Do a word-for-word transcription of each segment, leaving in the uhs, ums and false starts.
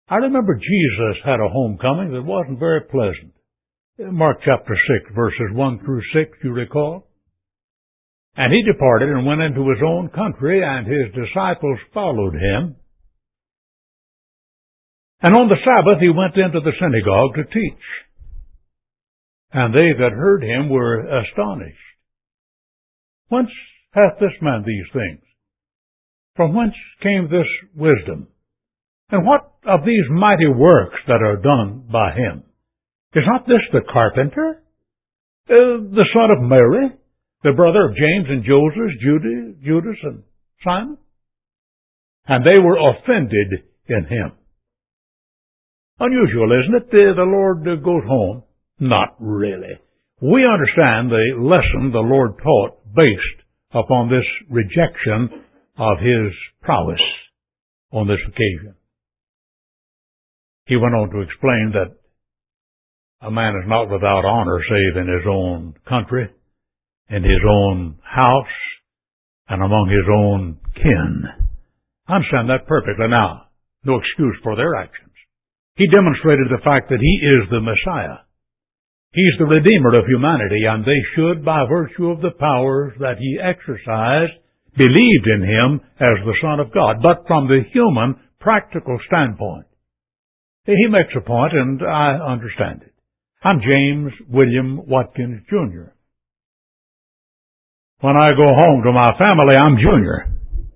I remember Jesus had a homecoming that wasn't very pleasant. Mark chapter six, verses one through six, you recall? And he departed and went into his own country, and his disciples followed him. And on the Sabbath he went into the synagogue to teach. And they that heard him were astonished. Whence hath this man these things? From whence came this wisdom? And what of these mighty works that are done by him? Is not this the carpenter, uh, the son of Mary, the brother of James and Joseph, Judas, Judas and Simon? And they were offended in him. Unusual, isn't it? The, the Lord goes home. Not really. We understand the lesson the Lord taught based upon this rejection of his prowess on this occasion. He went on to explain that a man is not without honor save in his own country, in his own house, and among his own kin. I understand that perfectly now. No excuse for their actions. He demonstrated the fact that he is the Messiah. He's the Redeemer of humanity, and they should, by virtue of the powers that he exercised, believed in him as the Son of God. But from the human, practical standpoint, he makes a point, and I understand it. I'm James William Watkins, Junior When I go home to my family, I'm Junior.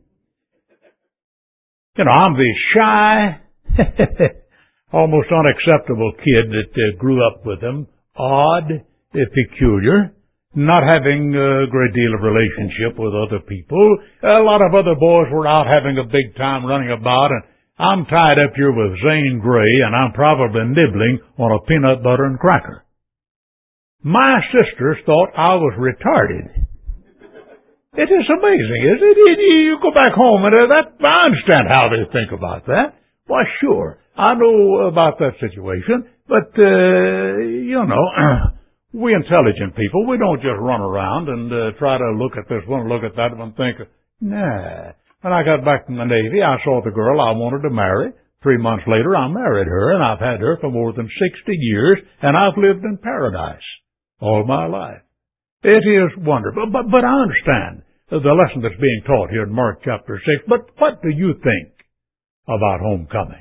You know, I'm the shy, almost unacceptable kid that uh, grew up with them, odd, uh, peculiar, not having a great deal of relationship with other people. A lot of other boys were out having a big time running about, and I'm tied up here with Zane Grey, and I'm probably nibbling on a peanut butter and cracker. My sisters thought I was retarded. It is amazing, isn't it? You go back home, and that, I understand how they think about that. Why, sure, I know about that situation, but, uh, you know, we intelligent people, we don't just run around and uh, try to look at this one, look at that one, and think, nah. When I got back from the Navy, I saw the girl I wanted to marry. Three months later, I married her, and I've had her for more than sixty years, and I've lived in paradise all my life. It is wonderful. But, but I understand the lesson that's being taught here in Mark chapter six. But what do you think about homecoming?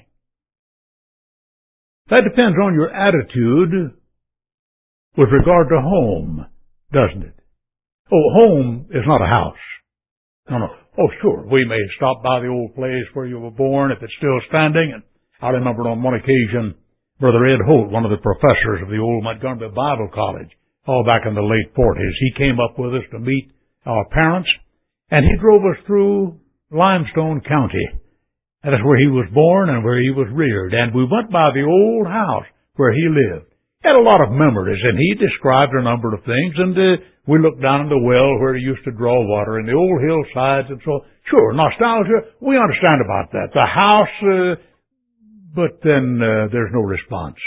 That depends on your attitude with regard to home, doesn't it? Oh, home is not a house. No, no. Oh, sure, we may stop by the old place where you were born if it's still standing. And I remember on one occasion, Brother Ed Holt, one of the professors of the old Montgomery Bible College, all back in the late forties, he came up with us to meet our parents, and he drove us through Limestone County. That's where he was born and where he was reared. And we went by the old house where he lived. He had a lot of memories, and he described a number of things, and uh, we looked down in the well where he used to draw water, and the old hillsides and so on. Sure, nostalgia, we understand about that. The house, uh, but then uh, there's no response.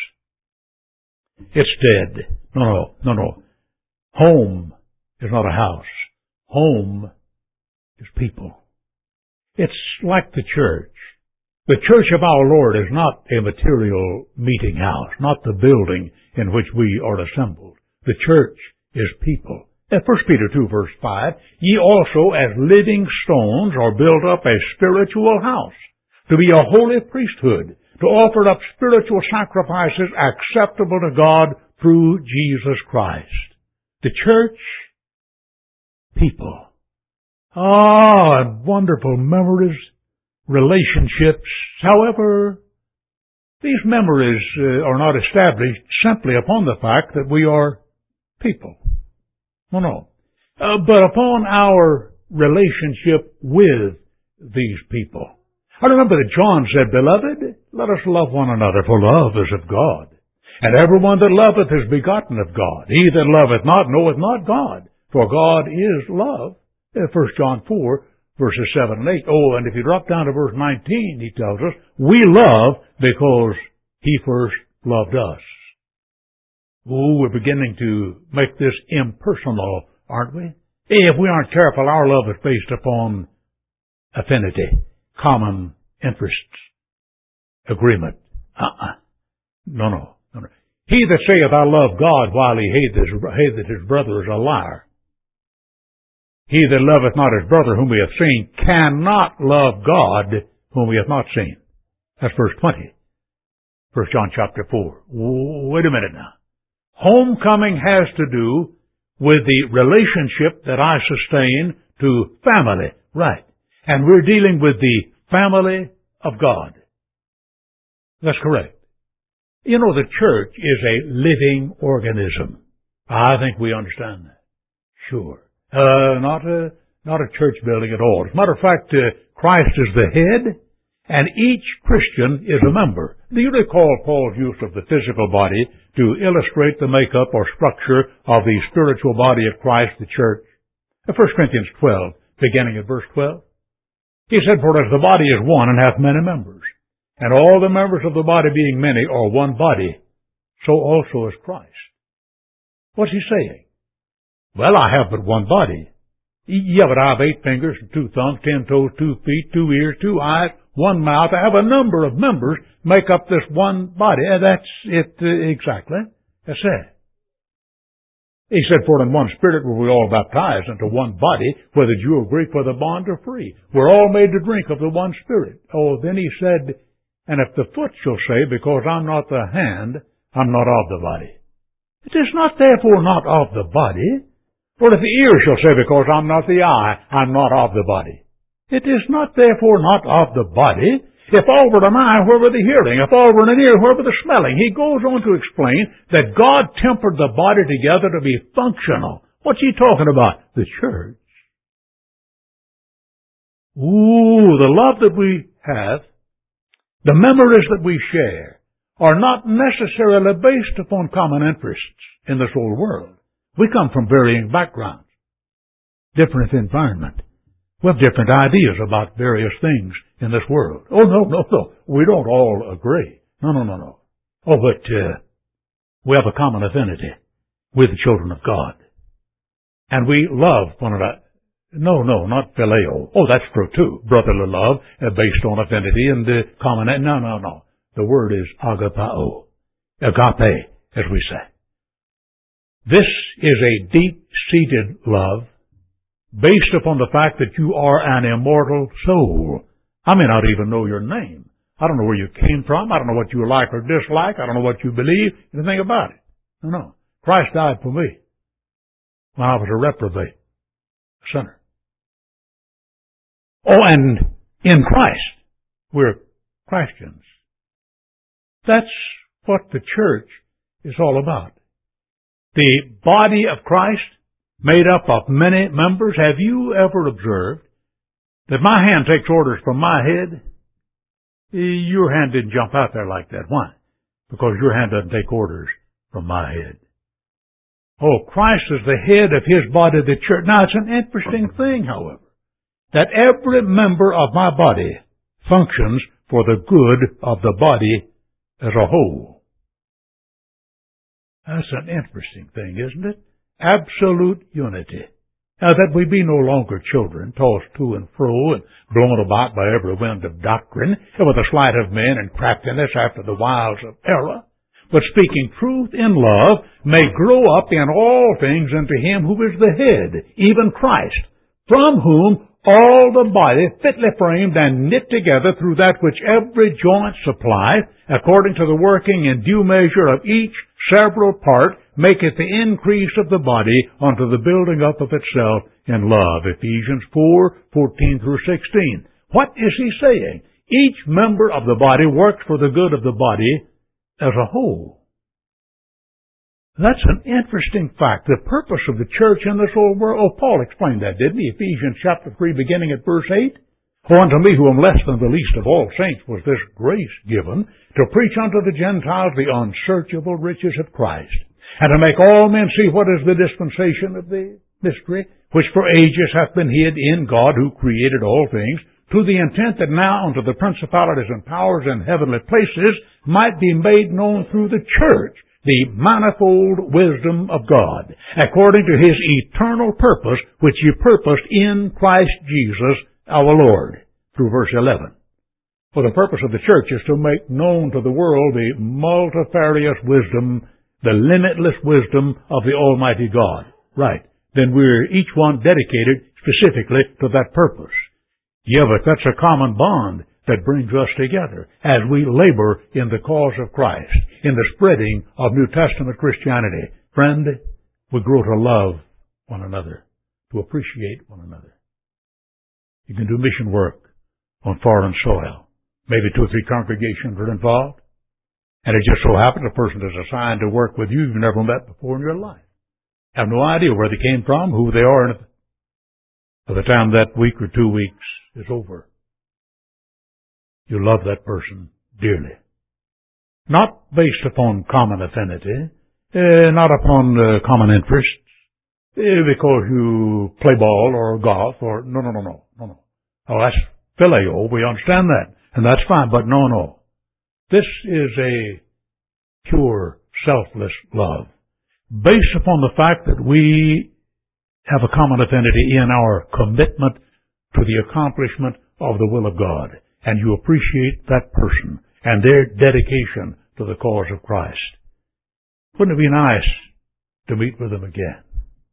It's dead. No, no, no, no. Home is not a house. Home is people. It's like the church. The church of our Lord is not a material meeting house, not the building in which we are assembled. The church is people. In First Peter two, verse five, ye also as living stones are built up a spiritual house, to be a holy priesthood, to offer up spiritual sacrifices acceptable to God through Jesus Christ. The church, people. Ah, and wonderful memories, relationships. However, these memories uh, are not established simply upon the fact that we are people. No, no. Uh, but upon our relationship with these people. I remember that John said, Beloved, let us love one another, for love is of God. And everyone that loveth is begotten of God. He that loveth not knoweth not God, for God is love. First John four, verses seven and eight. Oh, and if you drop down to verse nineteen, he tells us, we love because he first loved us. Oh, we're beginning to make this impersonal, aren't we? If we aren't careful, our love is based upon affinity, common interests, agreement. Uh-uh. No, no, no, no. He that saith, I love God, while he hateth his, hateth his brother, is a liar. He that loveth not his brother whom he hath seen cannot love God whom he hath not seen. That's verse twenty. First John chapter four. Wait a minute now. Homecoming has to do with the relationship that I sustain to family. Right. And we're dealing with the family of God. That's correct. You know, the church is a living organism. I think we understand that. Sure. Uh, not a, not a church building at all. As a matter of fact, uh, Christ is the head, and each Christian is a member. Do you recall Paul's use of the physical body to illustrate the makeup or structure of the spiritual body of Christ, the church? First Corinthians twelve, beginning at verse twelve. He said, For as the body is one and hath many members, and all the members of the body being many are one body, so also is Christ. What's he saying? Well, I have but one body. Yeah, but I have eight fingers and two thumbs, ten toes, two feet, two ears, two eyes, one mouth. I have a number of members make up this one body. That's it uh, exactly. That's it. He said, For in one spirit were we all baptized into one body, whether Jew or Greek, whether bond or free. We're all made to drink of the one spirit. Oh, then he said, And if the foot shall say, Because I'm not the hand, I'm not of the body. It is not therefore not of the body. For if the ear shall say, Because I'm not the eye, I'm not of the body. It is not therefore not of the body. If all were an eye, where were the hearing? If all were an ear, where were the smelling? He goes on to explain that God tempered the body together to be functional. What's he talking about? The church. Ooh, the love that we have, the memories that we share, are not necessarily based upon common interests in this old world. We come from varying backgrounds, different environment. We have different ideas about various things in this world. Oh, no, no, no. We don't all agree. No, no, no, no. Oh, but uh, we have a common affinity with the children of God. And we love one another. No, no, not phileo. Oh, that's true too. Brotherly love uh, based on affinity and uh, common. No, no, no. The word is agapao. Agape, as we say. This is a deep-seated love based upon the fact that you are an immortal soul. I may not even know your name. I don't know where you came from. I don't know what you like or dislike. I don't know what you believe. Anything about it. No, no. Christ died for me when I was a reprobate, a sinner. Oh, and in Christ, we're Christians. That's what the church is all about. The body of Christ, made up of many members. Have you ever observed that my hand takes orders from my head? Your hand didn't jump out there like that. Why? Because your hand doesn't take orders from my head. Oh, Christ is the head of His body, the church. Now, it's an interesting thing, however, that every member of my body functions for the good of the body as a whole. That's an interesting thing, isn't it? Absolute unity. Now, that we be no longer children, tossed to and fro and blown about by every wind of doctrine, and with the sleight of men and craftiness after the wiles of error, but speaking truth in love, may grow up in all things unto Him who is the head, even Christ, from whom all the body, fitly framed and knit together through that which every joint supplieth, according to the working in due measure of each several part, maketh the increase of the body unto the building up of itself in love. Ephesians four, fourteen through sixteen. What is he saying? Each member of the body works for the good of the body as a whole. That's an interesting fact. The purpose of the church in this old world. Oh, Paul explained that, didn't he? Ephesians chapter three, beginning at verse eight. For unto me, who am less than the least of all saints, was this grace given, to preach unto the Gentiles the unsearchable riches of Christ, and to make all men see what is the dispensation of the mystery, which for ages hath been hid in God, who created all things, to the intent that now unto the principalities and powers in heavenly places might be made known through the church the manifold wisdom of God, according to His eternal purpose, which He purposed in Christ Jesus our Lord, through verse eleven. For the purpose of the church is to make known to the world the multifarious wisdom, the limitless wisdom of the Almighty God. Right. Then we're each one dedicated specifically to that purpose. Yeah, but that's a common bond that brings us together as we labor in the cause of Christ, in the spreading of New Testament Christianity. Friend, we grow to love one another, to appreciate one another. You can do mission work on foreign soil. Maybe two or three congregations are involved. And it just so happens a person is assigned to work with you you've never met before in your life. Have no idea where they came from, who they are, and by the time that week or two weeks is over, you love that person dearly. Not based upon common affinity, uh, not upon uh, common interests, uh, because you play ball or golf or, no, no, no, no, no, no. Oh, that's phileo, we understand that, and that's fine, but no, no. This is a pure, selfless love, based upon the fact that we have a common affinity in our commitment to the accomplishment of the will of God, and you appreciate that person and their dedication to the cause of Christ. Wouldn't it be nice to meet with them again?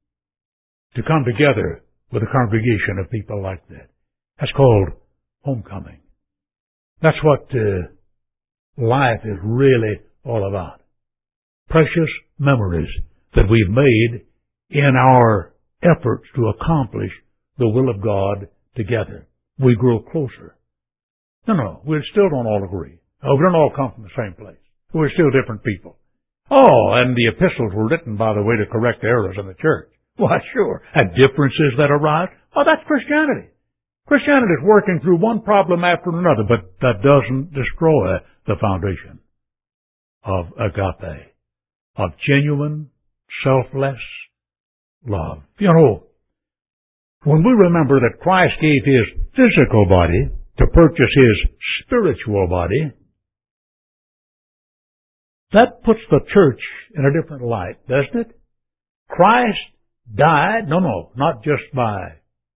To come together with a congregation of people like that. That's called homecoming. That's what uh, life is really all about. Precious memories that we've made in our efforts to accomplish the will of God together. We grow closer. No, no, we still don't all agree. Oh, we don't all come from the same place. We're still different people. Oh, and the epistles were written, by the way, to correct errors in the church. Why, sure. And differences that arise. Oh, that's Christianity. Christianity is working through one problem after another, but that doesn't destroy the foundation of agape, of genuine, selfless love. You know, when we remember that Christ gave His physical body to purchase His spiritual body, that puts the church in a different light, doesn't it? Christ died, no, no, not just by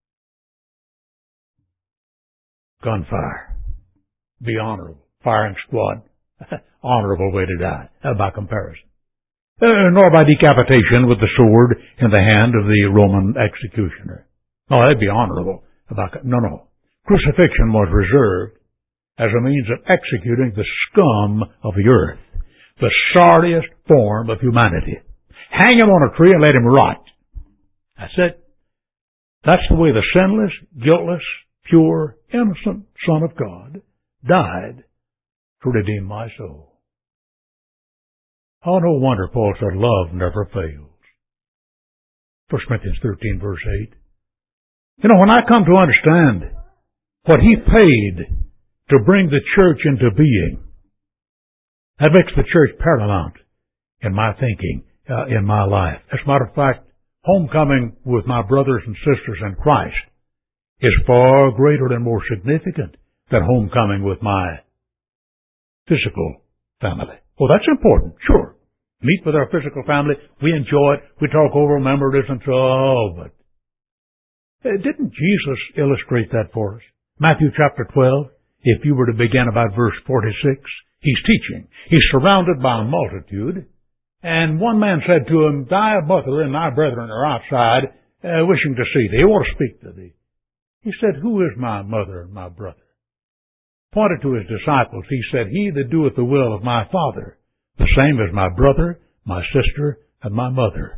gunfire. Be honorable. Firing squad. Honorable way to die, uh, by comparison. Uh, nor by decapitation with the sword in the hand of the Roman executioner. No, that'd be honorable. About, no, no. Crucifixion was reserved as a means of executing the scum of the earth, the sorriest form of humanity. Hang him on a tree and let him rot. That's it. That's the way the sinless, guiltless, pure, innocent Son of God died to redeem my soul. Oh, no wonder Paul said love never fails. First Corinthians thirteen, verse eight. You know, when I come to understand what He paid to bring the church into being, that makes the church paramount in my thinking, uh, in my life. As a matter of fact, homecoming with my brothers and sisters in Christ is far greater and more significant than homecoming with my physical family. Well, that's important, sure. Meet with our physical family, we enjoy it, we talk over memories and so, oh, but uh, didn't Jesus illustrate that for us? Matthew chapter twelve, if you were to begin about verse forty-six, He's teaching. He's surrounded by a multitude, and one man said to him, Thy mother and thy brethren are outside, uh, wishing to see thee. They want to speak to thee. He said, Who is my mother and my brother? Pointed to His disciples, He said, He that doeth the will of my Father, the same as my brother, my sister, and my mother.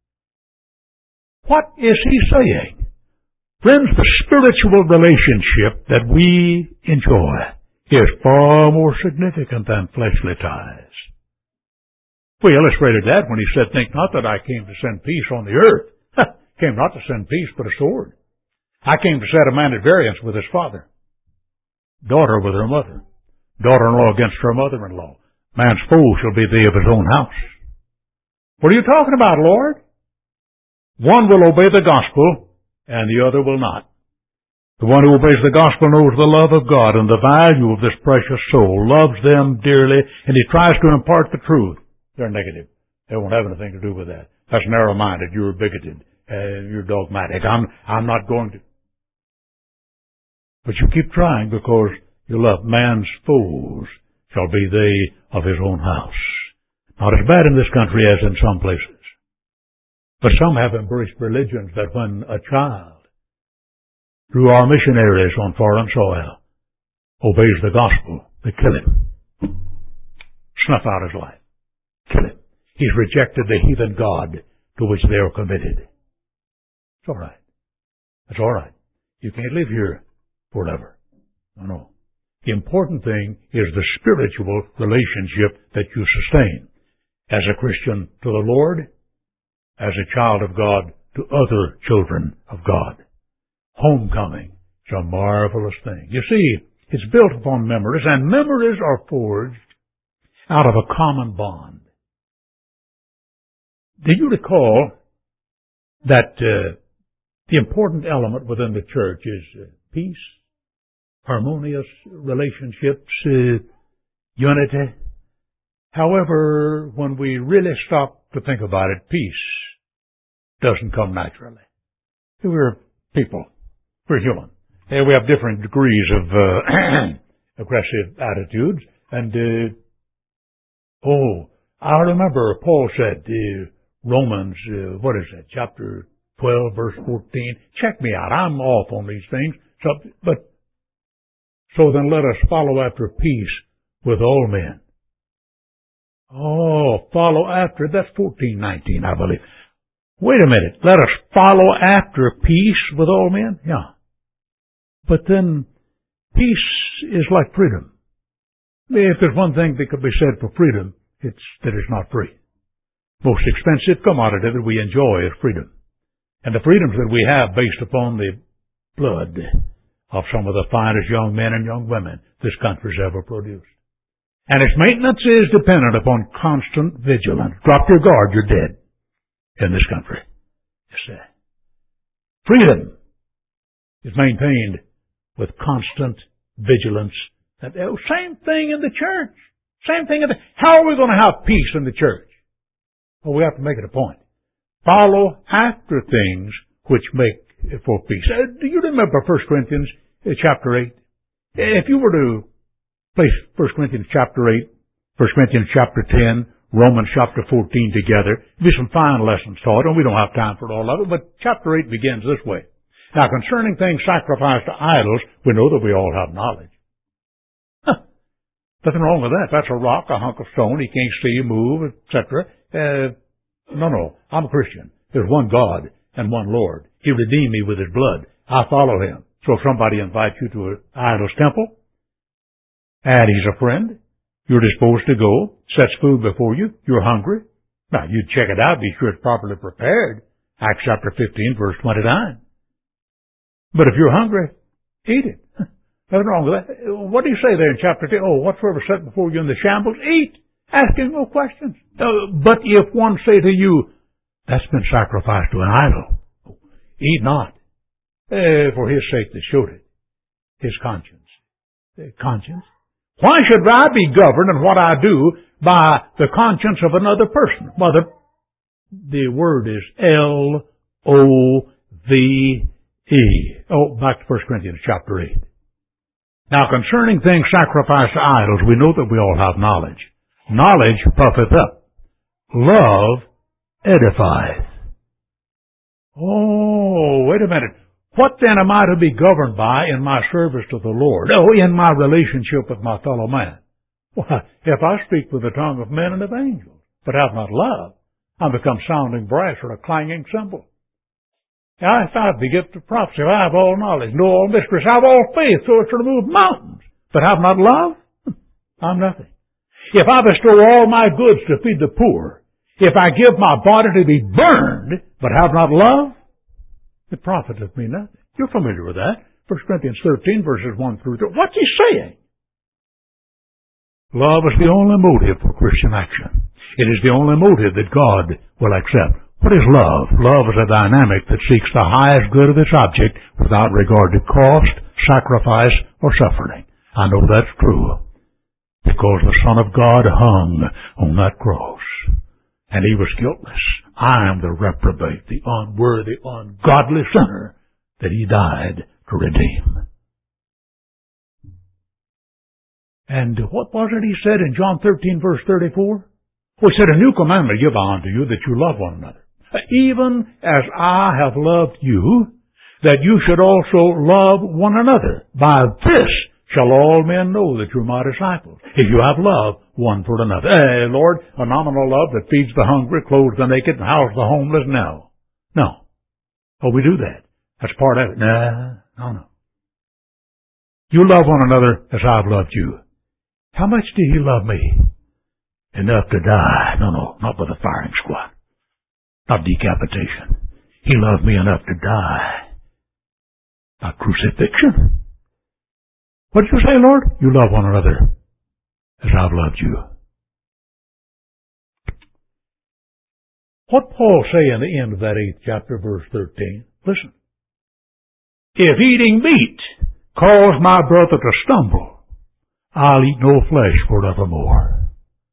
What is He saying? Friends, the spiritual relationship that we enjoy is far more significant than fleshly ties. We illustrated that when He said, Think not that I came to send peace on the earth. Came not to send peace, but a sword. I came to set a man at variance with his father, daughter with her mother, daughter-in-law against her mother-in-law. Man's foe shall be the of his own house. What are you talking about, Lord? One will obey the gospel, and the other will not. The one who obeys the gospel knows the love of God and the value of this precious soul, loves them dearly, and he tries to impart the truth. They're negative. They won't have anything to do with that. That's narrow-minded. You're bigoted. Uh, you're dogmatic. I'm, I'm not going to. But you keep trying because You love man's foes shall be they of his own house. Not as bad in this country as in some places. But some have embraced religions that when a child, through our missionaries on foreign soil, obeys the gospel, they kill him. Snuff out his life. Kill him. He's rejected the heathen God to which they are committed. It's all right. It's all right. You can't live here forever. No, no. The important thing is the spiritual relationship that you sustain as a Christian to the Lord, as a child of God to other children of God. Homecoming is a marvelous thing. You see, it's built upon memories, and memories are forged out of a common bond. Do you recall that uh, the important element within the church is uh, peace, harmonious relationships, uh, unity? However, when we really stop to think about it, peace doesn't come naturally. We're people. We're human. And we have different degrees of uh, aggressive attitudes. And, uh, oh, I remember Paul said, uh, Romans, uh, what is that, chapter twelve, verse fourteen. Check me out. I'm off on these things. So, but, so then let us follow after peace with all men. Oh, follow after. That's fourteen nineteen, I believe. Wait a minute. Let us follow after peace with all men? Yeah. But then, peace is like freedom. If there's one thing that could be said for freedom, it's that it's not free. Most expensive commodity that we enjoy is freedom. And the freedoms that we have based upon the blood of some of the finest young men and young women this country's ever produced. And its maintenance is dependent upon constant vigilance. Drop your guard, you're dead in this country. You see. Freedom is maintained with constant vigilance. And the same thing in the church. Same thing in the... How are we going to have peace in the church? Well, we have to make it a point. Follow after things which make for peace. Uh, do you remember First Corinthians uh, chapter eight? If you were to place First Corinthians chapter eight, First Corinthians chapter ten, Romans chapter fourteen together, there'll be some fine lessons taught, and we don't have time for all of it, but chapter eight begins this way. Now, concerning things sacrificed to idols, we know that we all have knowledge. Huh. Nothing wrong with that. That's a rock, a hunk of stone. He can't see, move, et cetera. Uh, no, no. I'm a Christian. There's one God and one Lord. He redeemed me with His blood. I follow Him. So if somebody invites you to an idol's temple, and he's a friend, you're disposed to go, sets food before you, you're hungry. Now, you check it out, be sure it's properly prepared. Acts chapter fifteen, verse twenty-nine. But if you're hungry, eat it. Nothing wrong with that. What do you say there in chapter ten? Oh, whatsoever set before you in the shambles, eat. Asking no questions. Uh, but if one say to you, that's been sacrificed to an idol, eat not. Uh, for his sake that showed it. His conscience. Uh, conscience. Why should I be governed in what I do by the conscience of another person? Well, the, the word is L O V E. Oh, back to First Corinthians chapter eight. Now, concerning things sacrificed to idols, we know that we all have knowledge. Knowledge puffeth up. Love edifieth. Oh, wait a minute. What then am I to be governed by in my service to the Lord? Oh, in my relationship with my fellow man. Why, if I speak with the tongue of men and of angels, but have not love, I become sounding brass or a clanging cymbal. Now, if I have the gift of prophecy, if I have all knowledge, know all mysteries, have all faith, so as to remove mountains, but have not love, I'm nothing. If I bestow all my goods to feed the poor, if I give my body to be burned, but have not love, it profiteth me nothing. You're familiar with that. First Corinthians thirteen, verses one through three. What's he saying? Love is the only motive for Christian action. It is the only motive that God will accept. What is love? Love is a dynamic that seeks the highest good of its object without regard to cost, sacrifice, or suffering. I know that's true because the Son of God hung on that cross and He was guiltless. I am the reprobate, the unworthy, ungodly sinner that He died to redeem. And what was it he said in John thirteen, verse thirty-four? Well, he said, a new commandment give I unto you, that you love one another. Even as I have loved you, that you should also love one another. By this shall all men know that you're my disciples, if you have love one for another. Hey, Lord, a nominal love that feeds the hungry, clothes the naked, and houses the homeless? No. No. Oh, we do that. That's part of it. No, no, no. You love one another as I've loved you. How much do you love me? Enough to die. No, no, not with a firing squad. Not decapitation. He loved me enough to die. Not crucifixion. What did you say, Lord? You love one another as I've loved you. What Paul say in the end of that eighth chapter, verse thirteen? Listen. If eating meat cause my brother to stumble, I'll eat no flesh forevermore.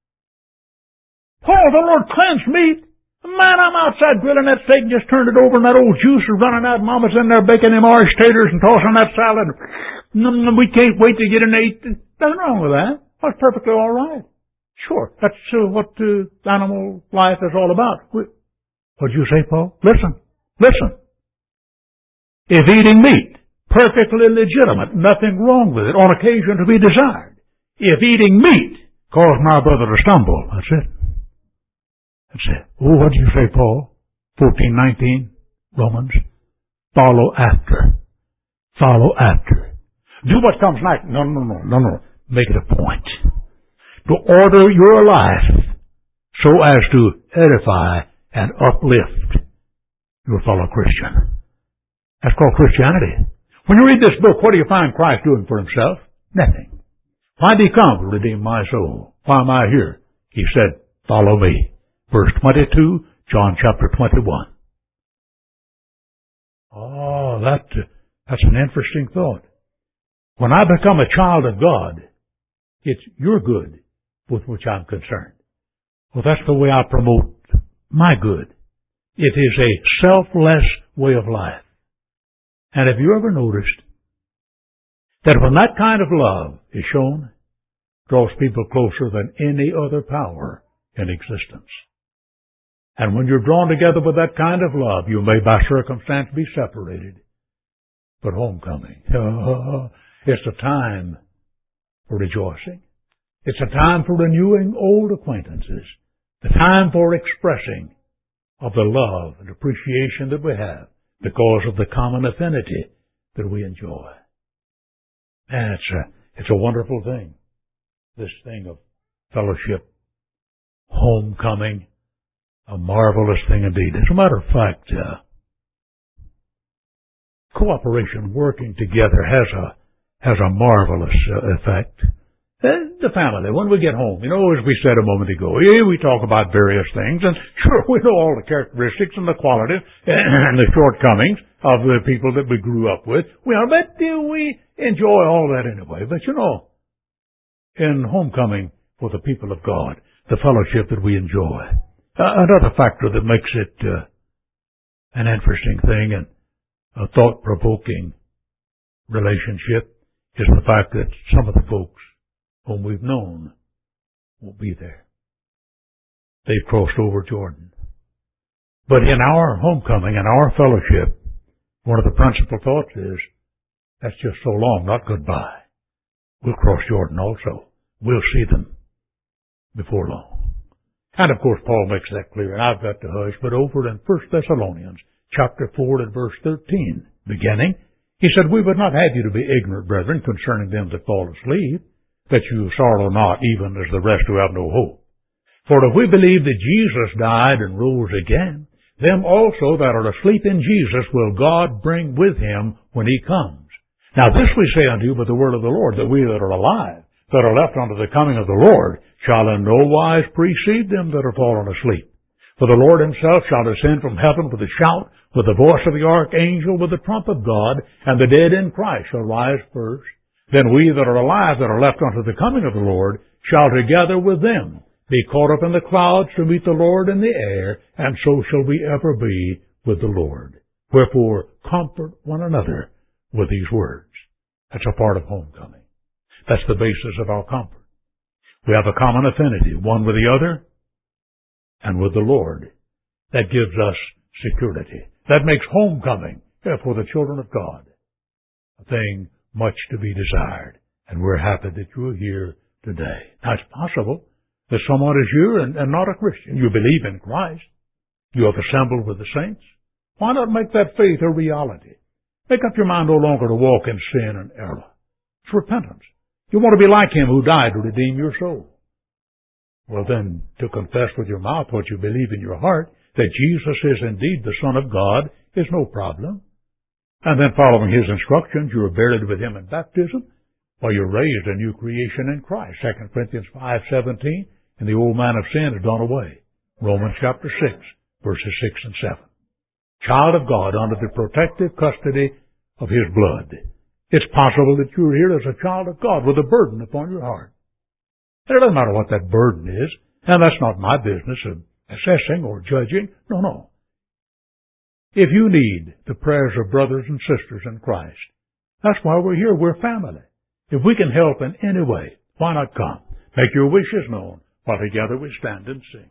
Paul, the Lord cleansed meat. Man, I'm outside grilling that steak and just turned it over and that old juice is running out. Mama's in there baking them orange taters and tossing that salad. We can't wait to get an eight. Nothing wrong with that. That's perfectly all right. Sure, that's uh, what uh, animal life is all about. What'd you say, Paul? Listen, listen. If eating meat, perfectly legitimate, nothing wrong with it, on occasion to be desired. If eating meat cause my brother to stumble, that's it. That's it. Oh, what do you say, Paul? fourteen nineteen, Romans. Follow after. Follow after. Do what comes next. No, no, no, no, no. Make it a point. To order your life so as to edify and uplift your fellow Christian. That's called Christianity. When you read this book, what do you find Christ doing for himself? Nothing. Why did he come? To redeem my soul. Why am I here? He said, follow me. Verse twenty-two, John chapter twenty-one. Oh, that, that's an interesting thought. When I become a child of God, it's your good with which I'm concerned. Well, that's the way I promote my good. It is a selfless way of life. And have you ever noticed that when that kind of love is shown, it draws people closer than any other power in existence? And when you're drawn together with that kind of love, you may by circumstance be separated. But homecoming, oh, it's a time for rejoicing. It's a time for renewing old acquaintances. The time for expressing of the love and appreciation that we have because of the common affinity that we enjoy. And it's a, it's a wonderful thing, this thing of fellowship, homecoming, a marvelous thing indeed. As a matter of fact, uh, cooperation, working together, has a has a marvelous uh, effect. And the family, when we get home, you know, as we said a moment ago, yeah, we talk about various things, and sure, we know all the characteristics and the qualities and the shortcomings of the people that we grew up with. Well, but uh, we enjoy all that anyway. But you know, in homecoming for the people of God, the fellowship that we enjoy, uh, another factor that makes it uh, an interesting thing and a thought-provoking relationship is the fact that some of the folks whom we've known won't be there. They've crossed over Jordan. But in our homecoming and our fellowship, one of the principal thoughts is, that's just so long, not goodbye. We'll cross Jordan also. We'll see them before long. And of course, Paul makes that clear, and I've got to hush, but over in First Thessalonians, chapter four and verse thirteen, beginning, he said, we would not have you to be ignorant, brethren, concerning them that fall asleep, that you sorrow not, even as the rest who have no hope. For if we believe that Jesus died and rose again, them also that are asleep in Jesus will God bring with him when he comes. Now this we say unto you by the word of the Lord, that we that are alive, that are left unto the coming of the Lord, shall in no wise precede them that are fallen asleep. For the Lord himself shall descend from heaven with a shout, with the voice of the archangel, with the trump of God, and the dead in Christ shall rise first. Then we that are alive, that are left unto the coming of the Lord, shall together with them be caught up in the clouds to meet the Lord in the air, and so shall we ever be with the Lord. Wherefore, comfort one another with these words. That's a part of homecoming. That's the basis of our comfort. We have a common affinity, one with the other and with the Lord. That gives us security. That makes homecoming for the children of God a thing much to be desired. And we're happy that you're here today. Now, it's possible that someone is here and, and not a Christian. You believe in Christ. You have assembled with the saints. Why not make that faith a reality? Make up your mind no longer to walk in sin and error. It's repentance. You want to be like Him who died to redeem your soul. Well, then, to confess with your mouth what you believe in your heart, that Jesus is indeed the Son of God, is no problem. And then following His instructions, you are buried with Him in baptism, while you're raised a new creation in Christ. Second Corinthians five seventeen, and the old man of sin is gone away. Romans chapter six, verses six and seven. Child of God under the protective custody of His blood. It's possible that you're here as a child of God with a burden upon your heart. And it doesn't matter what that burden is, and that's not my business of assessing or judging. No, no. If you need the prayers of brothers and sisters in Christ, that's why we're here. We're family. If we can help in any way, why not come? Make your wishes known while together we stand and sing.